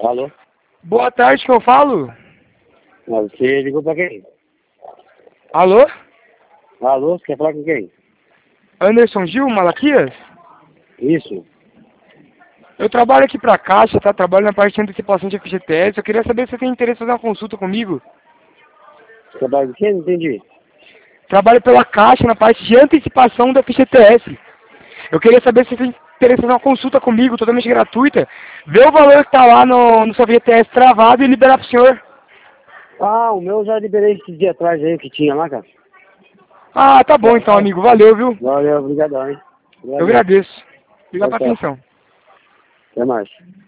Alô? Boa tarde, que eu falo? Mas você ligou pra quem? Alô? Alô, você quer falar com quem? Anderson Gil, Malaquias? Isso. Eu trabalho aqui pra Caixa, tá? Trabalho na parte de antecipação de FGTS. Eu queria saber se você tem interesse em fazer uma consulta comigo. Você trabalha com quem? Não entendi. Trabalho pela Caixa na parte de antecipação da FGTS. Eu queria saber se você tem interesse em fazer uma consulta comigo, totalmente gratuita. Ver o valor que tá lá no seu FGTS travado e liberar pro senhor. Ah, o meu eu já liberei esse dia atrás aí que tinha lá, cara. Ah, tá bom então, amigo. Valeu, viu? Valeu, obrigadão, hein? Eu Obrigado. agradeço. Obrigado Tchau, pela tchau. atenção. Até mais.